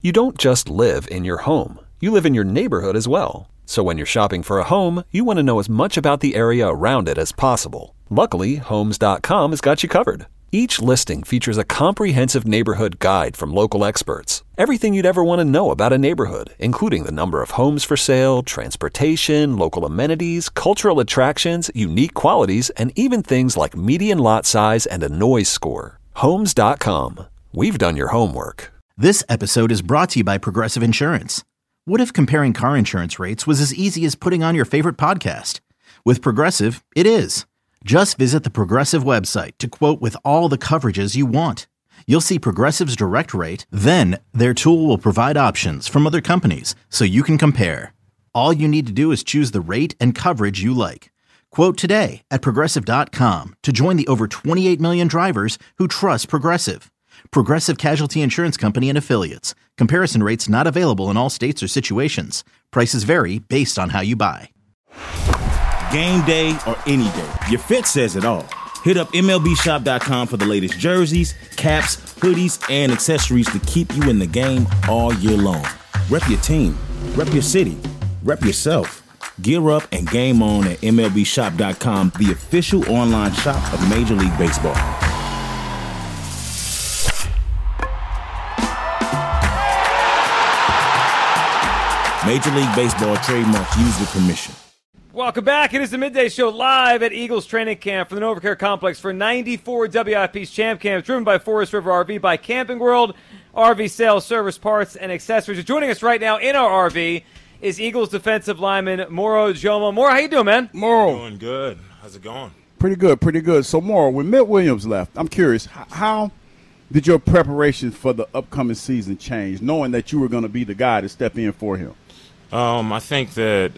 You don't just live in your home. You live in your neighborhood as well. So when you're shopping for a home, you want to know as much about the area around it as possible. Luckily, Homes.com has got you covered. Each listing features a comprehensive neighborhood guide from local experts. Everything you'd ever want to know about a neighborhood, including the number of homes for sale, transportation, local amenities, cultural attractions, unique qualities, and even things like median lot size and a noise score. Homes.com. We've done your homework. This episode is brought to you by Progressive Insurance. What if comparing car insurance rates was as easy as putting on your favorite podcast? With Progressive, it is. Just visit the Progressive website to quote with all the coverages you want. You'll see Progressive's direct rate, then their tool will provide options from other companies so you can compare. All you need to do is choose the rate and coverage you like. Quote today at Progressive.com to join the over 28 million drivers who trust Progressive. Progressive Casualty Insurance Company and Affiliates. Comparison rates not available in all states or situations. Prices vary based on how you buy. Game day or any day, your fit says it all. Hit up MLBshop.com for the latest jerseys, caps, hoodies, and accessories to keep you in the game all year long. Rep your team, rep your city, rep yourself. Gear up and game on at MLBshop.com, the official online shop of Major League Baseball. Major League Baseball trademark used with permission. Welcome back. It is the Midday Show live at Eagles Training Camp from the NovaCare Complex for 94 WIP's Champ Camp, driven by Forest River RV, by Camping World, RV sales, service, parts, and accessories. Joining us right now in our RV is Eagles defensive lineman Moro Ojomo. Moro, how you doing, man? Moro. Doing good. How's it going? Pretty good. So, Moro, when Milt Williams left, I'm curious, how did your preparation for the upcoming season change, knowing that you were going to be the guy to step in for him? I think that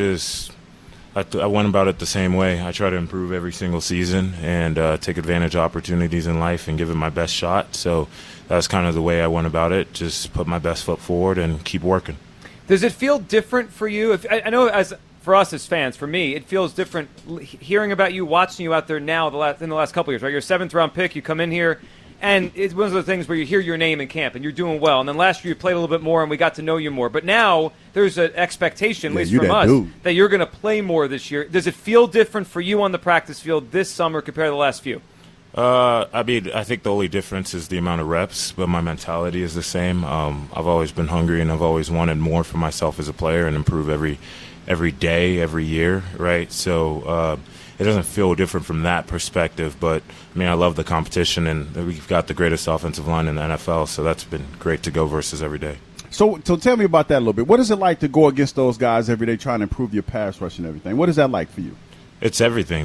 I went about it the same way. I try to improve every single season and take advantage of opportunities in life and give it my best shot. So that's kind of the way I went about it. Just put my best foot forward and keep working. Does it feel different for you? I know for us as fans, for me, it feels different hearing about you, watching you out there now in the last couple of years, right? You're a seventh-round pick. You come in here, and it's one of those things where you hear your name in camp, and you're doing well. And then last year you played a little bit more, and we got to know you more. But now there's an expectation, at least from us, that you're going to play more this year. Does it feel different for you on the practice field this summer compared to the last few? I think the only difference is the amount of reps, but my mentality is the same. I've always been hungry, and I've always wanted more for myself as a player and improve every day, every year, right? So it doesn't feel different from that perspective, but I mean, I love the competition, and we've got the greatest offensive line in the NFL, so that's been great to go versus every day. So tell me about that a little bit. What is it like to go against those guys every day trying to improve your pass rush and everything? What is that like for you? It's everything.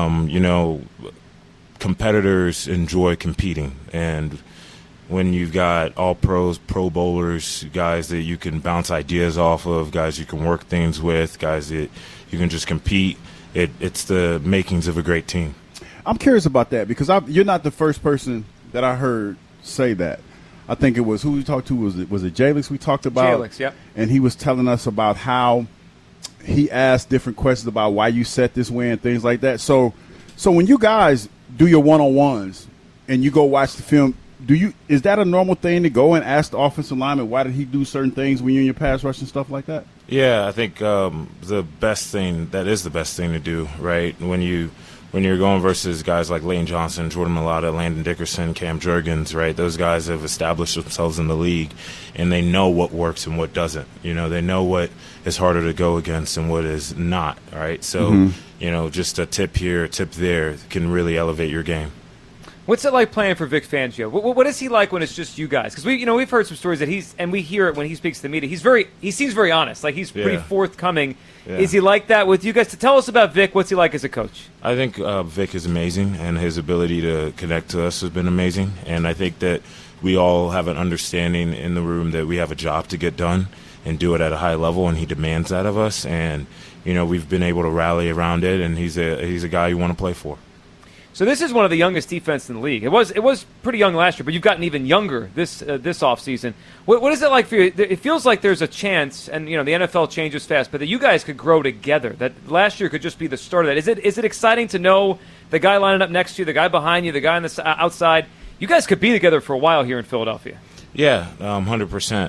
Competitors enjoy competing, and when you've got all pros, pro bowlers, guys that you can bounce ideas off of, guys you can work things with, guys that you can just compete, it's the makings of a great team. I'm curious about that because you're not the first person that I heard say that. I think it was who we talked to. Was it Jalix we talked about? Jalix, yep. And he was telling us about how he asked different questions about why you set this way and things like that. So when you guys do your one-on-ones and you go watch the film, is that a normal thing to go and ask the offensive lineman why did he do certain things when you're in your pass rush and stuff like that? Yeah, I think the best thing to do, right? When you're going versus guys like Lane Johnson, Jordan Mailata, Landon Dickerson, Cam Jurgens, right? Those guys have established themselves in the league, and they know what works and what doesn't. They know what is harder to go against and what is not, right? So, just a tip here, a tip there can really elevate your game. What's it like playing for Vic Fangio? What is he like when it's just you guys? Because we've heard some stories that we hear it when he speaks to the media. He seems very honest, like he's pretty forthcoming. Yeah. Is he like that with you guys? To tell us about Vic, what's he like as a coach? I think Vic is amazing, and his ability to connect to us has been amazing. And I think that we all have an understanding in the room that we have a job to get done and do it at a high level, and he demands that of us. And we've been able to rally around it, and he's a guy you want to play for. So this is one of the youngest defense in the league. It was pretty young last year, but you've gotten even younger this offseason. What is it like for you? It feels like there's a chance, and the NFL changes fast, but that you guys could grow together. That last year could just be the start of that. Is it exciting to know the guy lining up next to you, the guy behind you, the guy on the outside? You guys could be together for a while here in Philadelphia. Yeah, 100%.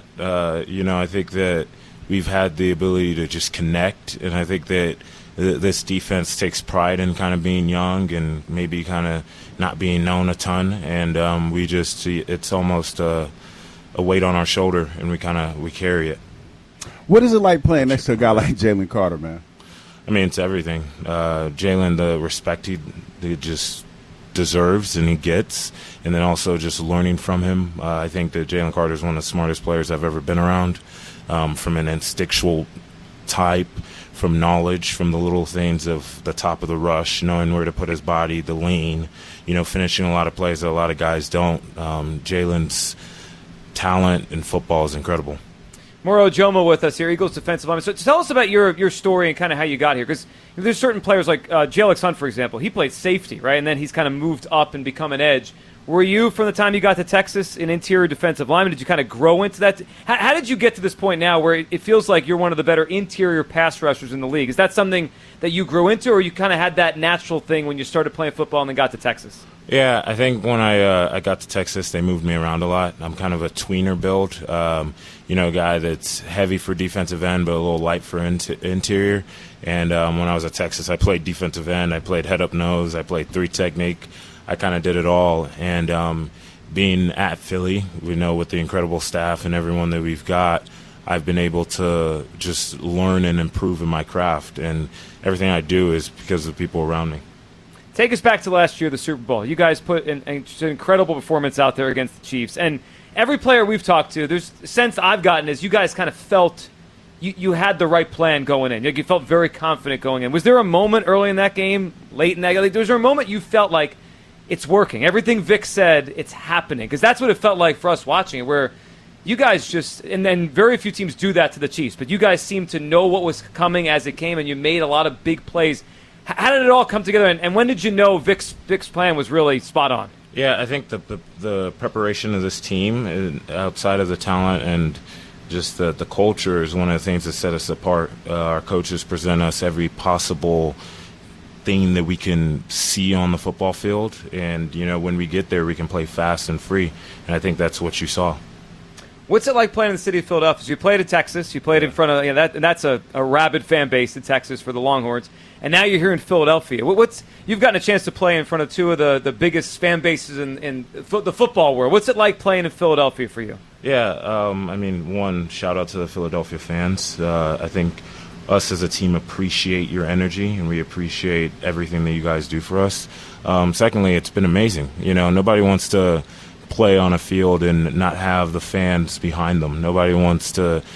I think that we've had the ability to just connect, and I think that this defense takes pride in kind of being young and maybe kind of not being known a ton, and we just see it's almost a weight on our shoulder, and we carry it. What is it like playing next to a guy like Jalen Carter, man? I mean, it's everything. Jalen, the respect he just deserves and he gets, and then also just learning from him. I think that Jalen Carter is one of the smartest players I've ever been around, from an instinctual type, from knowledge, from the little things of the top of the rush, knowing where to put his body, the lean, finishing a lot of plays that a lot of guys don't. Jalen's talent in football is incredible. Moro Ojomo with us here, Eagles defensive lineman. So tell us about your story and kind of how you got here, because there's certain players like Jalex Hunt, for example. He played safety, right, and then he's kind of moved up and become an edge. Were you, from the time you got to Texas, an interior defensive lineman? Did you kind of grow into that? How did you get to this point now where it feels like you're one of the better interior pass rushers in the league? Is that something that you grew into, or you kind of had that natural thing when you started playing football and then got to Texas? Yeah, I think when I got to Texas, they moved me around a lot. I'm kind of a tweener build, a guy that's heavy for defensive end but a little light for interior. And when I was at Texas, I played defensive end. I played head-up nose. I played three technique. I kind of did it all. And being at Philly, with the incredible staff and everyone that we've got, I've been able to just learn and improve in my craft. And everything I do is because of the people around me. Take us back to last year, the Super Bowl. You guys put an incredible performance out there against the Chiefs. And every player we've talked to, there's a sense I've gotten is you guys kind of felt you had the right plan going in. You felt very confident going in. Was there a moment early in that game, late in that game? Was there a moment you felt like it's working? Everything Vic said, it's happening. Because that's what it felt like for us watching it, where you guys just – and then very few teams do that to the Chiefs. But you guys seemed to know what was coming as it came, and you made a lot of big plays. How did it all come together, and when did you know Vic's plan was really spot on? Yeah, I think the preparation of this team, outside of the talent and just the culture, is one of the things that set us apart. Our coaches present us every possible thing that we can see on the football field, and when we get there, we can play fast and free, and I think that's what you saw. What's it like playing in the city of Philadelphia? So you played in Texas. You played in front of and that's a rabid fan base in Texas for the Longhorns. And now you're here in Philadelphia. You've gotten a chance to play in front of two of the biggest fan bases in the football world. What's it like playing in Philadelphia for you? Yeah, one, shout out to the Philadelphia fans. I think us as a team appreciate your energy, and we appreciate everything that you guys do for us. Secondly, it's been amazing. Nobody wants to play on a field and not have the fans behind them. Nobody wants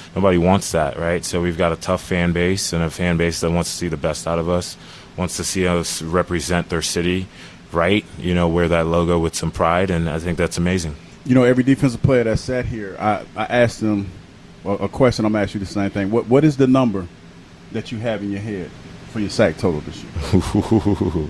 that, right? So we've got a tough fan base, and a fan base that wants to see the best out of us, wants to see us represent their city, right? Wear that logo with some pride, and I think that's amazing. Every defensive player that sat here, I asked them a question. I'm going to ask you the same thing. What is the number that you have in your head for your sack total this year?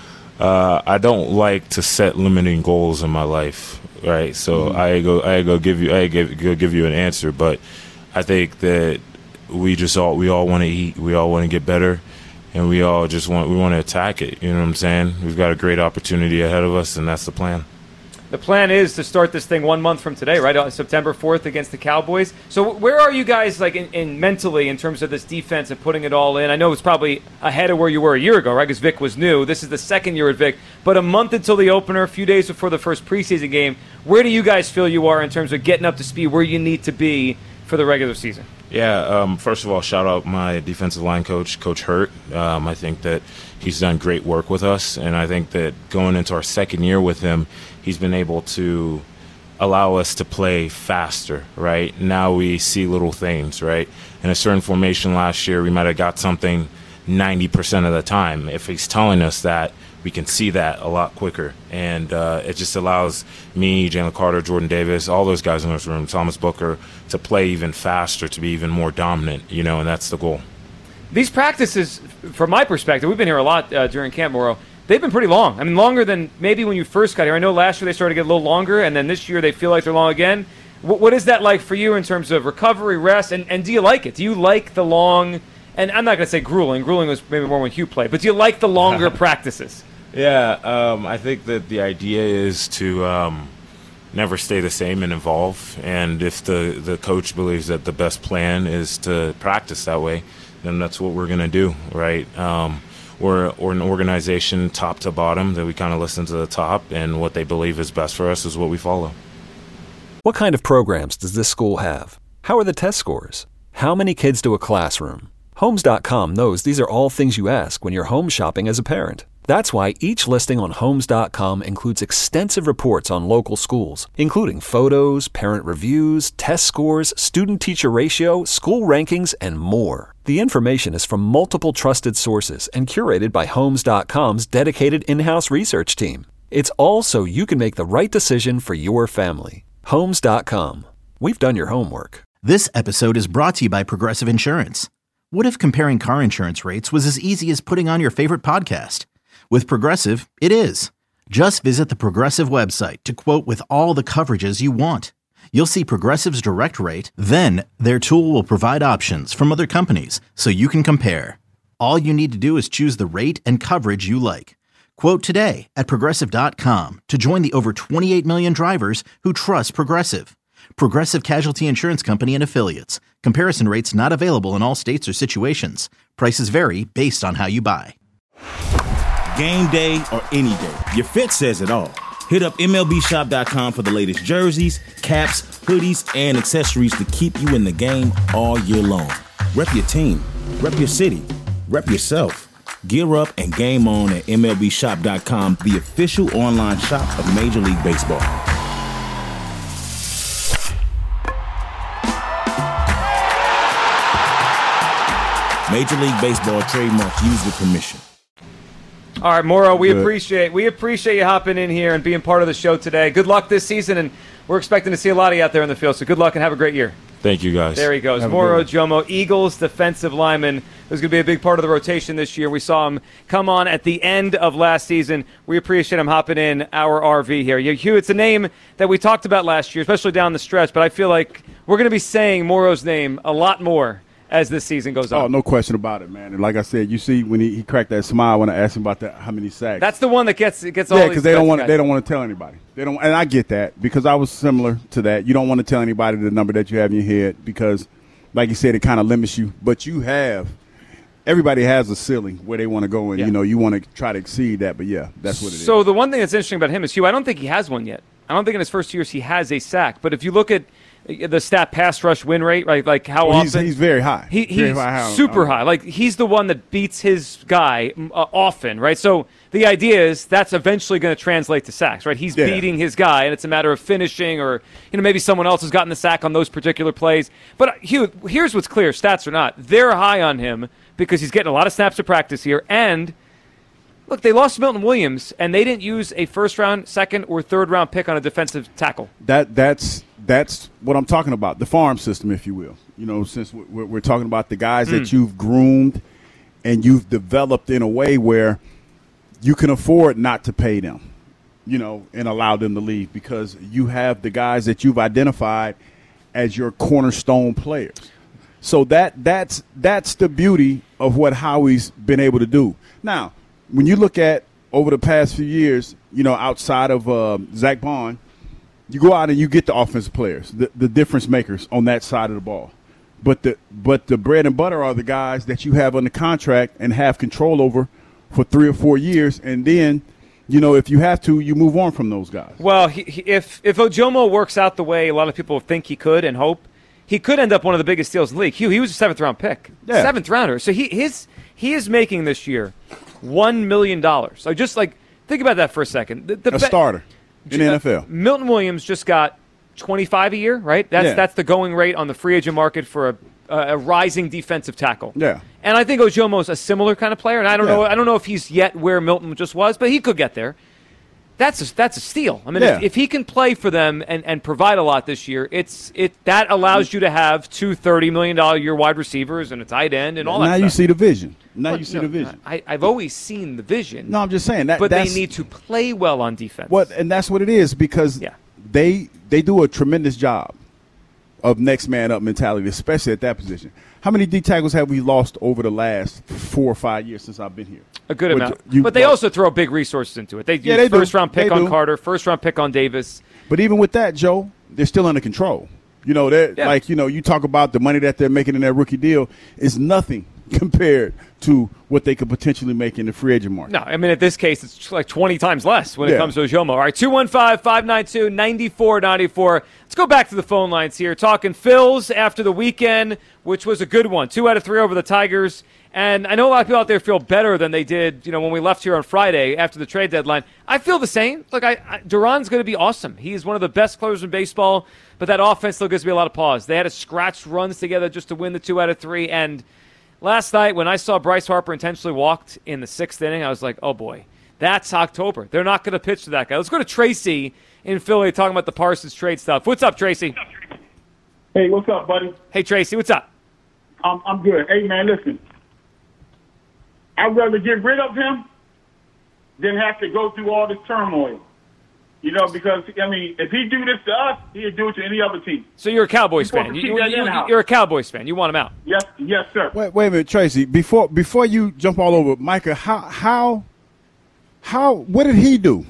I don't like to set limiting goals in my life, right? So I go give you an answer, but I think that we all want to eat, we all want to get better, and we want to attack it. You know what I'm saying? We've got a great opportunity ahead of us, and that's the plan. The plan is to start this thing 1 month from today, right? On September 4th against the Cowboys. So where are you guys in mentally in terms of this defense and putting it all in? I know it's probably ahead of where you were a year ago, right? Because Vic was new. This is the second year with Vic. But a month until the opener, a few days before the first preseason game, where do you guys feel you are in terms of getting up to speed where you need to be for the regular season? Yeah, first of all, shout out my defensive line coach, Coach Hurt. I think that he's done great work with us, and I think that going into our second year with him, he's been able to allow us to play faster, right? Now we see little things, right? In a certain formation last year, we might have got something 90% of the time. If he's telling us that, we can see that a lot quicker. And it just allows me, Jalen Carter, Jordan Davis, all those guys in this room, Thomas Booker, to play even faster, to be even more dominant, and that's the goal. These practices, from my perspective, we've been here a lot during Camp Moro, they've been pretty long. I mean, longer than maybe when you first got here. I know last year they started to get a little longer, and then this year they feel like they're long again. What is that like for you in terms of recovery, rest, and do you like it? Do you like the long, and I'm not going to say grueling. Grueling was maybe more when Hugh played, but do you like the longer practices? Yeah, I think that the idea is to never stay the same and evolve. And if the coach believes that the best plan is to practice that way, then that's what we're going to do, right? We're an organization top to bottom that we kind of listen to the top, and what they believe is best for us is what we follow. What kind of programs does this school have? How are the test scores? How many kids do a classroom? Homes.com knows these are all things you ask when you're home shopping as a parent. That's why each listing on Homes.com includes extensive reports on local schools, including photos, parent reviews, test scores, student-teacher ratio, school rankings, and more. The information is from multiple trusted sources and curated by Homes.com's dedicated in-house research team. It's all so you can make the right decision for your family. Homes.com. We've done your homework. This episode is brought to you by Progressive Insurance. What if comparing car insurance rates was as easy as putting on your favorite podcast? With Progressive, it is. Just visit the Progressive website to quote with all the coverages you want. You'll see Progressive's direct rate, then their tool will provide options from other companies so you can compare. All you need to do is choose the rate and coverage you like. Quote today at Progressive.com to join the over 28 million drivers who trust Progressive. Progressive Casualty Insurance Company and Affiliates. Comparison rates not available in all states or situations. Prices vary based on how you buy. Game day or any day, your fit says it all. Hit up MLBshop.com for the latest jerseys, caps, hoodies, and accessories to keep you in the game all year long. Rep your team, rep your city, rep yourself. Gear up and game on at MLBshop.com, the official online shop of Major League Baseball. Major League Baseball trademark used with permission. All right, Morrow, we appreciate you hopping in here and being part of the show today. Good luck this season, and we're expecting to see a lot of you out there in the field, so good luck and have a great year. Thank you, guys. There he goes. Morrow Jomo, Eagles defensive lineman, who's going to be a big part of the rotation this year. We saw him come on at the end of last season. We appreciate him hopping in our RV here. Hugh, it's a name that we talked about last year, especially down the stretch, but I feel like we're going to be saying Morrow's name a lot more as this season goes on. Oh, no question about it, man. And like I said, you see when he cracked that smile when I asked him about how many sacks. That's the one that gets all. Yeah, because they don't want to tell anybody. They don't, and I get that because I was similar to that. You don't want to tell anybody the number that you have in your head because, like you said, it kind of limits you. But everybody has a ceiling where they want to go, and you want to try to exceed that. But yeah, that's what it is. So the one thing that's interesting about him is, Hugh, I don't think he has one yet. I don't think in his first years he has a sack. But if you look at the stat pass rush win rate, right? Like how often he's very high. He's very high, super high. Like he's the one that beats his guy often, right? So the idea is that's eventually going to translate to sacks, right? He's beating his guy, and it's a matter of finishing, or maybe someone else has gotten the sack on those particular plays. But Hugh, here's what's clear: stats or not, they're high on him because he's getting a lot of snaps to practice here, and look, they lost Milton Williams, and they didn't use a first-round, second, or third-round pick on a defensive tackle. That's what I'm talking about, the farm system, if you will. Since we're talking about the guys that you've groomed and you've developed in a way where you can afford not to pay them, and allow them to leave because you have the guys that you've identified as your cornerstone players. So that's the beauty of what Howie's been able to do. Now, when you look at over the past few years, outside of Zach Bond, you go out and you get the offensive players, the difference makers on that side of the ball. But the bread and butter are the guys that you have under contract and have control over for 3 or 4 years. And then, if you have to, you move on from those guys. Well, if Ojomo works out the way a lot of people think he could and hope, he could end up one of the biggest steals in the league. Hugh, he was a 7th-round pick. Yeah. 7th rounder. So he is making this year $1 million. So just think about that for a second. A starter in the NFL. Milton Williams just got $25 a year, right? That's the going rate on the free agent market for a rising defensive tackle. Yeah. And I think Ojomo's a similar kind of player, and I don't know if he's yet where Milton just was, but he could get there. That's a steal. I mean, if he can play for them and provide a lot this year, that allows you to have 2 $30 million a year wide receivers and a tight end and all that stuff. Now you see the vision. The vision. I've always seen the vision. No, I'm just saying that. But they need to play well on defense. And that's what it is because they do a tremendous job of next man up mentality, especially at that position. How many D tackles have we lost over the last 4 or 5 years since I've been here? A good amount. But they also throw big resources into it. They use first-round pick on Carter, first-round pick on Davis. But even with that, Joe, they're still under control. You know, you talk about the money that they're making in their rookie deal is nothing compared to what they could potentially make in the free agent market. No, I mean, in this case, it's like 20 times less when it comes to Ojomo. All right, 215-592-9494. Let's go back to the phone lines here. Talking Phils after the weekend, which was a good one. 2 out of 3 over the Tigers. And I know a lot of people out there feel better than they did, when we left here on Friday after the trade deadline. I feel the same. Look, Duran's going to be awesome. He is one of the best players in baseball, but that offense still gives me a lot of pause. They had to scratch runs together just to win the 2 out of 3. And last night when I saw Bryce Harper intentionally walked in the 6th inning, I was like, oh, boy, that's October. They're not going to pitch to that guy. Let's go to Tracy in Philly talking about the Parsons trade stuff. What's up, Tracy? Hey, what's up, buddy? Hey, Tracy, what's up? I'm good. Hey, man, listen. I'd rather get rid of him than have to go through all this turmoil. Because, if he do this to us, he'd do it to any other team. So you're a Cowboys fan. You're a Cowboys fan. You want him out. Yes, sir. Wait a minute, Tracy. Before you jump all over Micah, how what did he do?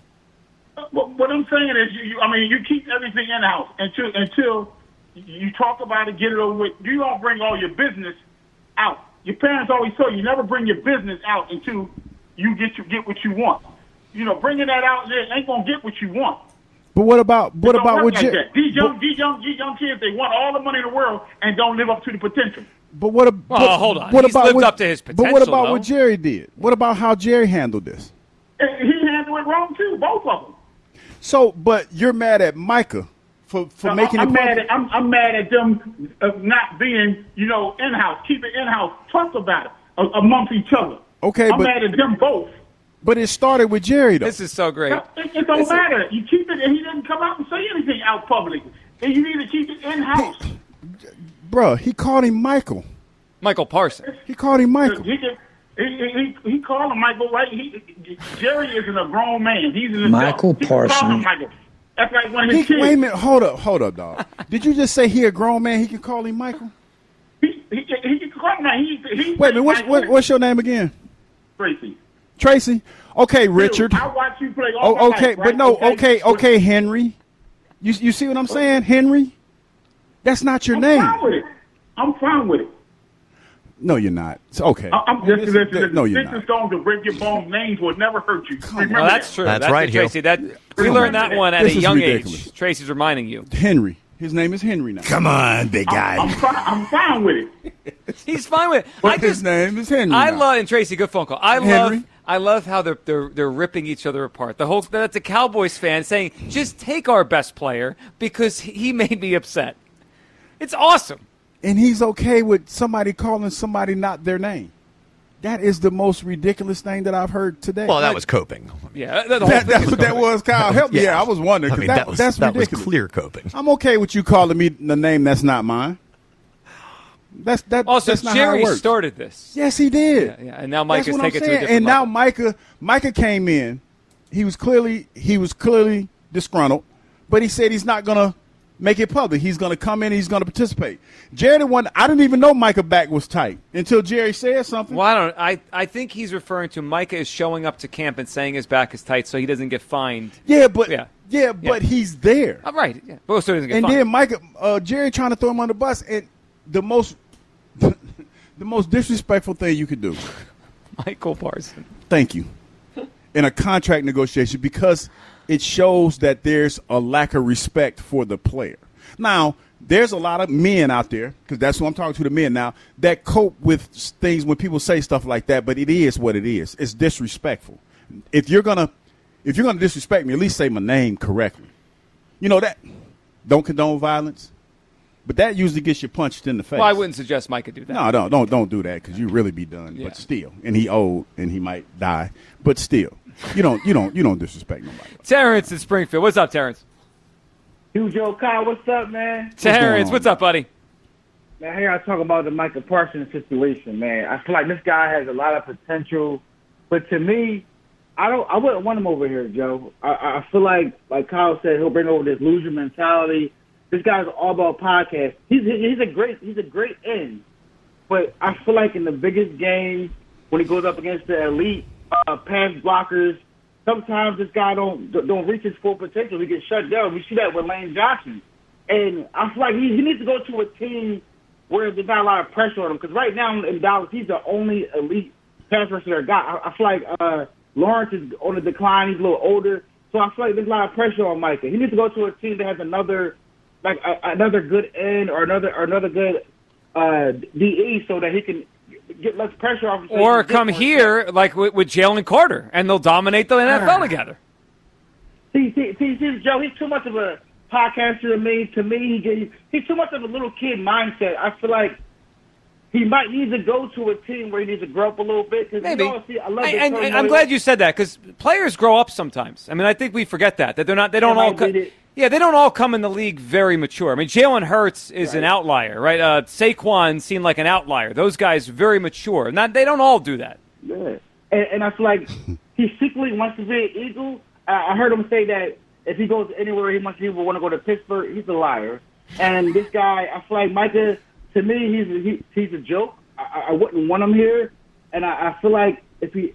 What I'm saying is, you keep everything in-house until you talk about it, get it over with. You don't bring all your business out. Your parents always told you never bring your business out until you get what you want. Bringing that out there ain't gonna get what you want. But what about what these young kids? They want all the money in the world and don't live up to the potential. But what? Hold on. He's lived up to his potential. But what about what Jerry did? What about how Jerry handled this? He handled it wrong too. Both of them. So, but you're mad at Micah for making it. I'm mad at them not being in-house. Keep it in-house. Talk about it amongst each other. Okay, I'm mad at them both. But it started with Jerry, though. This is so great. It don't matter. You keep it, and he didn't come out and say anything out publicly. And you need to keep it in-house. Bruh, he called him Michael. Michael Parsons. He called him Michael. He called him Michael, right? Jerry isn't a grown man. He's an Michael Parsons. That's like one of his kids. Wait a minute. Hold up, dog. Did you just say he a grown man? He can call him Michael? He can call him Michael. Wait a minute. What's your name again? Tracy. Okay, Richard. I watch you play all my okay, life, right? but no, okay, Henry. You see what I'm saying, Henry? That's not your name. I'm fine with it. No, you're not. It's okay. I'm just listen. No, you're not. not. Stones to break your bones. Names will never hurt you. Well, that's true. That's right, Tracy. We learned that one at a young ridiculous. age. Tracy's reminding you. Henry. His name is Henry now. Come on, big guy. I'm fine with it. He's fine with it. But his name is Henry. I now. love, and Tracy, good phone call. Henry. I love how they're ripping each other apart. That's a Cowboys fan saying, just take our best player because he made me upset. It's awesome. And he's okay with somebody calling somebody not their name. That is the most ridiculous thing that I've heard today. Well, that was coping. Yeah, that was Kyle. Help me. Yeah, I was wondering. That that's was ridiculous. clear coping. I'm okay with you calling me the name that's not mine. That's not Jerry how it works. started this. Yes, he did. Yeah, and now Micah's taking it to a different And now level. Micah came in. He was clearly disgruntled, but he said he's not gonna make it public. He's gonna come in. And he's gonna participate. Jerry, I didn't even know Micah's back was tight until Jerry said something. Well, I think he's referring to Micah is showing up to camp and saying his back is tight so he doesn't get fined. But he's there. Oh, right. Yeah. Well, so he doesn't get and fined. then Micah, Jerry trying to throw him on the bus, and the most disrespectful thing you could do. Michael Parsons. Thank you. In a contract negotiation, because it shows that there's a lack of respect for the player. Now, there's a lot of men out there, because that's who I'm talking to, the men now, that cope with things when people say stuff like that, but it is what it is. It's disrespectful. If you're gonna disrespect me, at least say my name correctly. You know that. Don't condone violence. But that usually gets you punched in the face. Well, I wouldn't suggest Micah do that. No, don't do that because you really be done. Yeah. But still, and he old and he might die. But still, you don't disrespect nobody. Terrence in Springfield. What's up, Terrence? Huge Joe Kyle, what's up, man? Terrence, what's up, buddy? Man, I gotta talk about the Michael Parsons situation, man. I feel like this guy has a lot of potential, but to me, I wouldn't want him over here, Joe. I feel like Kyle said, he'll bring over this loser mentality. this guy's all about podcasts. He's a great end, but I feel like in the biggest games when he goes up against the elite pass blockers, sometimes this guy don't reach his full potential. He gets shut down. We see that with Lane Johnson, and I feel like he needs to go to a team where there's not a lot of pressure on him. Because right now in Dallas, he's the only elite pass rusher got. I feel like Lawrence is on the decline. He's a little older, so I feel like there's a lot of pressure on Micah. He needs to go to a team that has another good end or another good DE, so that he can get less pressure off him. Or come here like with Jalen Carter, and they'll dominate the NFL together. See, Joe, he's too much of a podcaster to me. To me, he's too much of a little kid mindset. I feel like he might need to go to a team where he needs to grow up a little bit. Maybe. I'm glad you said that, because players grow up sometimes. I mean, I think we forget that they're not. They don't all. They don't all come in the league very mature. I mean, Jalen Hurts is an outlier, right? Saquon seemed like an outlier. Those guys very mature. They don't all do that. Yeah, and I feel like he secretly wants to be an Eagle. I heard him say that if he goes anywhere, he must either want to go to Pittsburgh. He's a liar. And this guy, I feel like Micah, to me, he's a joke. I wouldn't want him here. And I feel like if he,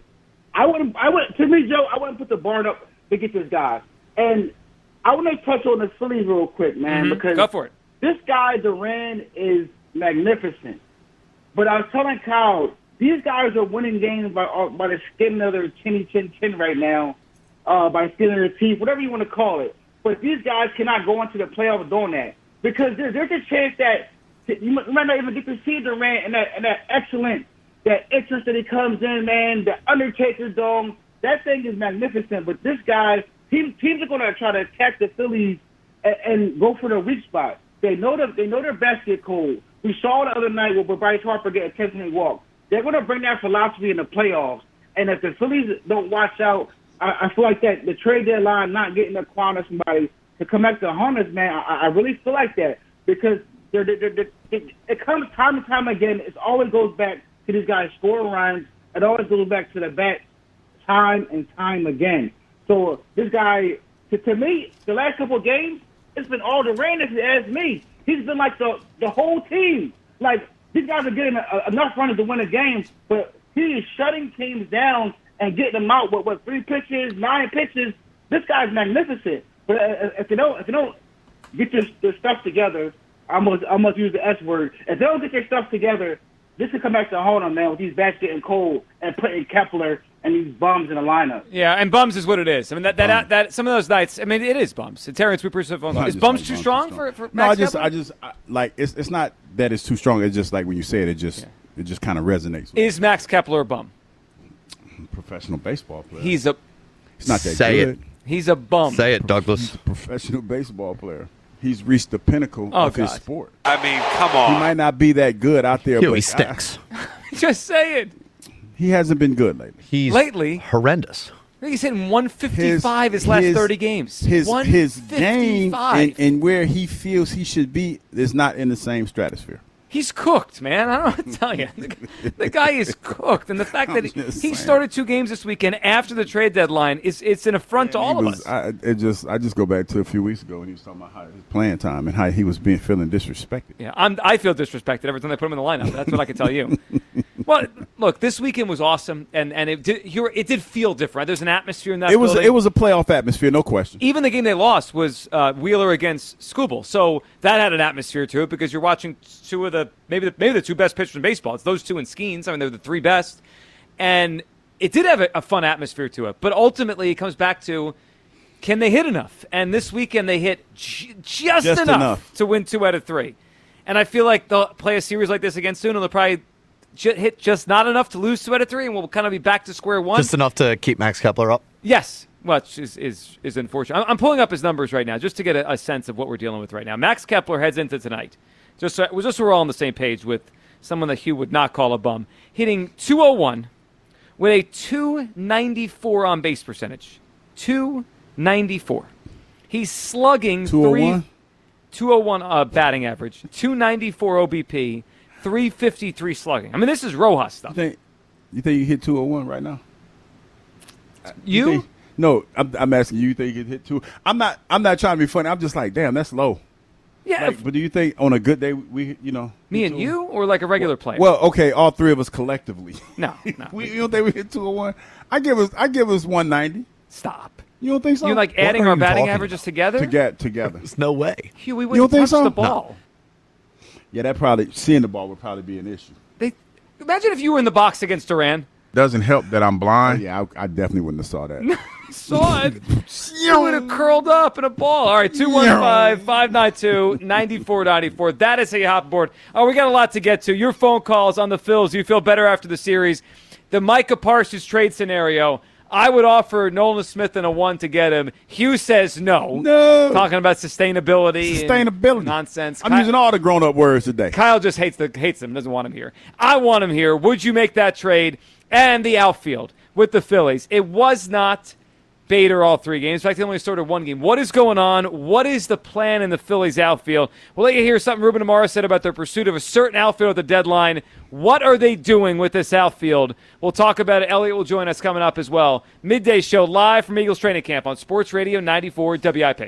to me, Joe, I wouldn't put the barn up to get this guy. And I want to touch on the Phillies real quick, man, because go for it. This guy, Duran, is magnificent. But I was telling Kyle, these guys are winning games by the skin of their chin right now, by the skin of their teeth, whatever you want to call it. But these guys cannot go into the playoffs doing that, because there's a chance that you might not even get to see Durant and that excellent, that interest that he comes in, man, the Undertaker dome. That thing is magnificent. But this guy, teams are going to try to attack the Phillies and go for the weak spot. They know their best get cold. We saw the other night with Bryce Harper get a 10-minute walk. They're going to bring that philosophy in the playoffs. And if the Phillies don't watch out, I feel like that the trade deadline not getting acquired somebody to come back to haunt us, man. I really feel like that, because it comes time and time again. It always goes back to these guys scoring runs. It always goes back to the bat time and time again. So this guy, to me, the last couple of games, it's been all Durant, if you ask me. He's been like the whole team. Like, these guys are getting enough runs to win a game, but he is shutting teams down and getting them out with 3 pitches, 9 pitches. This guy's magnificent. But if they don't get their stuff together, I must use the S word. If they don't get their stuff together, this could come back to haunt them, man, with these bats getting cold and putting Kepler and these bums in the lineup. Yeah, and bums is what it is. I mean, that some of those nights, I mean, it is bums. Terrence Weepers, is bums too strong for Max Kepler? Like, it's not that it's too strong. It's just like when you say it, it just kind of resonates. Is Max Kepler a bum? Professional baseball player. He's not that good. He's a bum. Say it, Douglas. He's a professional baseball player. He's reached the pinnacle of his sport. I mean, come on. He might not be that good out there, Huey but stinks. Just say it. He hasn't been good lately. He's lately horrendous. He's hitting 155 his last 30 games. His game and where he feels he should be is not in the same stratosphere. He's cooked, man. I don't know what to tell you. The guy is cooked. And the fact that he started 2 games this weekend after the trade deadline, it's an affront to all of us. I just go back to a few weeks ago when he was talking about how his playing time and how he was feeling disrespected. Yeah, I feel disrespected every time they put him in the lineup. That's what I can tell you. Well, look, this weekend was awesome, and it did feel different. There's an atmosphere in that building. It was a playoff atmosphere, no question. Even the game they lost was Wheeler against Skubal, so that had an atmosphere to it, because you're watching two of the maybe the 2 best pitchers in baseball. It's those 2 in Skeens. I mean, they're the 3 best, and it did have a fun atmosphere to it. But ultimately, it comes back to, can they hit enough? And this weekend they hit just enough to win 2 out of 3. And I feel like they'll play a series like this again soon, and they'll probably hit just not enough to lose 2 out of 3, and we'll kind of be back to square one. Just enough to keep Max Kepler up? Yes, which is unfortunate. I'm pulling up his numbers right now just to get a sense of what we're dealing with right now. Max Kepler heads into tonight, just so we're all on the same page with someone that Hugh would not call a bum, hitting .201 with a .294 on base percentage. .294. He's slugging 201 batting average, .294 OBP, .353 slugging. I mean, this is Rojas stuff. You think you hit 201 right now? No, I'm asking you. You think you could hit 2? I'm not trying to be funny. I'm just like, damn, that's low. Yeah. But do you think on a good day we Me and you, or like a regular player? Well, okay, all three of us collectively. No. You don't think we hit 201? I give us 190. Stop. You don't think so? You like adding are our you batting talking averages together? Together. There's no way. Hugh, we You wouldn't don't think touch so? the ball. Yeah, that probably seeing the ball would probably be an issue. Imagine if you were in the box against Duran. Doesn't help that I'm blind. Yeah, I definitely wouldn't have saw that. Saw it. You would have curled up in a ball. All right, 215-592-9494. That is how you hop aboard. Oh, we got a lot to get to. Your phone calls on the Phils. You feel better after the series. The Micah Parsons trade scenario. I would offer Nolan Smith and a 1 to get him. Hugh says no. No. Talking about sustainability. And nonsense. I'm using all the grown-up words today. Kyle just hates him, doesn't want him here. I want him here. Would you make that trade? And the outfield with the Phillies. It was not Bader all 3 games. In fact, they only started 1 game. What is going on? What is the plan in the Phillies outfield? We'll let you hear something Ruben Amaro said about their pursuit of a certain outfield at the deadline. What are they doing with this outfield? We'll talk about it. Elliot will join us coming up as well. Midday show live from Eagles training camp on Sports Radio 94 WIP.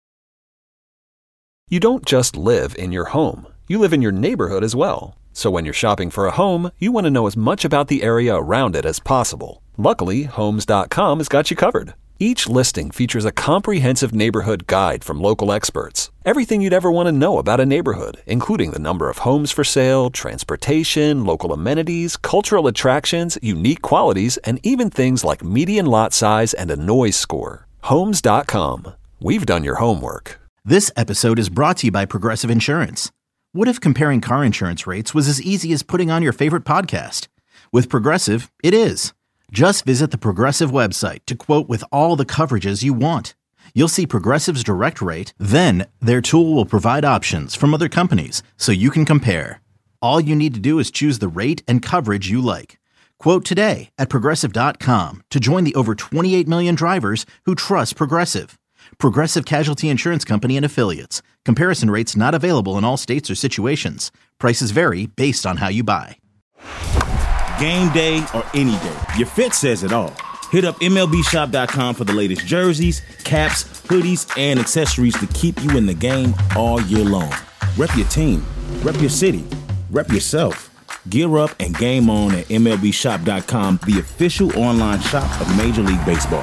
You don't just live in your home. You live in your neighborhood as well. So when you're shopping for a home, you want to know as much about the area around it as possible. Luckily, Homes.com has got you covered. Each listing features a comprehensive neighborhood guide from local experts. Everything you'd ever want to know about a neighborhood, including the number of homes for sale, transportation, local amenities, cultural attractions, unique qualities, and even things like median lot size and a noise score. Homes.com. We've done your homework. This episode is brought to you by Progressive Insurance. What if comparing car insurance rates was as easy as putting on your favorite podcast? With Progressive, it is. Just visit the Progressive website to quote with all the coverages you want. You'll see Progressive's direct rate, then their tool will provide options from other companies so you can compare. All you need to do is choose the rate and coverage you like. Quote today at Progressive.com to join the over 28 million drivers who trust Progressive. Progressive Casualty Insurance Company and Affiliates. Comparison rates not available in all states or situations. Prices vary based on how you buy. Game day or any day, your fit says it all. Hit up MLBshop.com for the latest jerseys, caps, hoodies, and accessories to keep you in the game all year long. Rep your team, rep your city, rep yourself. Gear up and game on at MLBshop.com, the official online shop of Major League Baseball.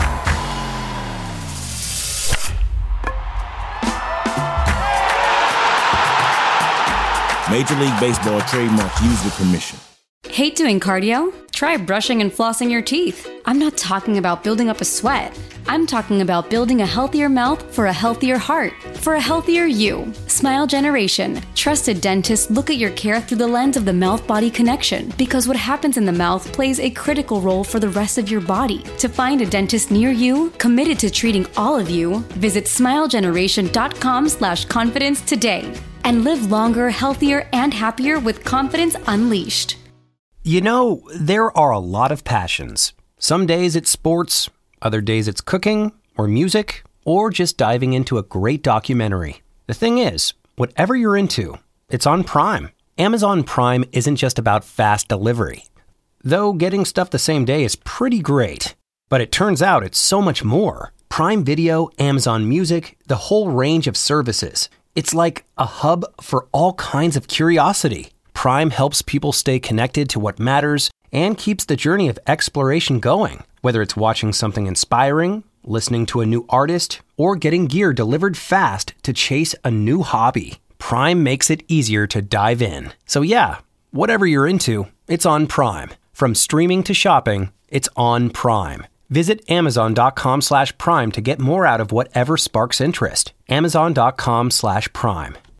Major League Baseball trademark used with permission. Hate doing cardio? Try brushing and flossing your teeth. I'm not talking about building up a sweat. I'm talking about building a healthier mouth for a healthier heart, for a healthier you. Smile Generation. Trusted dentists look at your care through the lens of the mouth-body connection, because what happens in the mouth plays a critical role for the rest of your body. To find a dentist near you, committed to treating all of you, visit smilegeneration.com/confidence today and live longer, healthier, and happier with confidence unleashed. You know, there are a lot of passions. Some days it's sports, other days it's cooking, or music, or just diving into a great documentary. The thing is, whatever you're into, it's on Prime. Amazon Prime isn't just about fast delivery. Though getting stuff the same day is pretty great. But it turns out it's so much more. Prime Video, Amazon Music, the whole range of services. It's like a hub for all kinds of curiosity. Prime helps people stay connected to what matters and keeps the journey of exploration going. Whether it's watching something inspiring, listening to a new artist, or getting gear delivered fast to chase a new hobby, Prime makes it easier to dive in. So yeah, whatever you're into, it's on Prime. From streaming to shopping, it's on Prime. Visit Amazon.com/Prime to get more out of whatever sparks interest. Amazon.com/Prime.